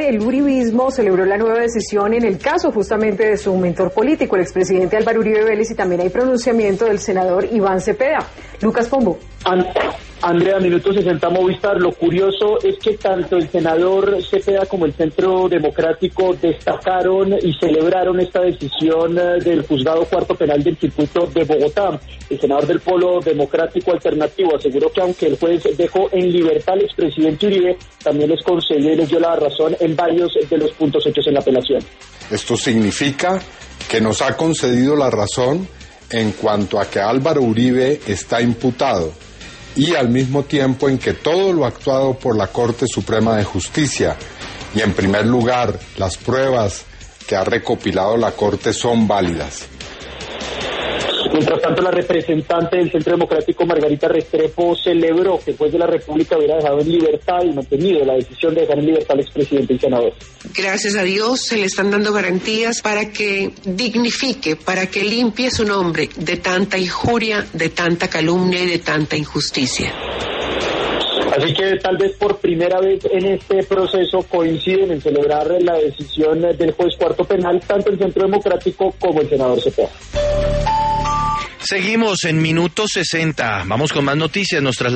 El uribismo celebró la nueva decisión en el caso justamente de su mentor político, el expresidente Álvaro Uribe Vélez, y también hay pronunciamiento del senador Iván Cepeda. Lucas Pombo. Andrea, minuto 60 Movistar. Lo curioso es que tanto el senador Cepeda como el Centro Democrático destacaron y celebraron esta decisión del Juzgado Cuarto Penal del Circuito de Bogotá. El senador del Polo Democrático Alternativo aseguró que aunque el juez dejó en libertad al expresidente Uribe, también les concedió y les dio la razón en varios de los puntos hechos en la apelación. Esto significa que nos ha concedido la razón en cuanto a que Álvaro Uribe está imputado, y al mismo tiempo en que todo lo actuado por la Corte Suprema de Justicia y en primer lugar las pruebas que ha recopilado la Corte son válidas. Mientras tanto, la representante del Centro Democrático, Margarita Restrepo, celebró que el juez de la República hubiera dejado en libertad y mantenido la decisión de dejar en libertad al expresidente y senador. Gracias a Dios se le están dando garantías para que dignifique, para que limpie su nombre de tanta injuria, de tanta calumnia y de tanta injusticia. Así que tal vez por primera vez en este proceso coinciden en celebrar la decisión del juez cuarto penal, tanto el Centro Democrático como el senador Cepeda. Seguimos en Minuto 60. Vamos con más noticias.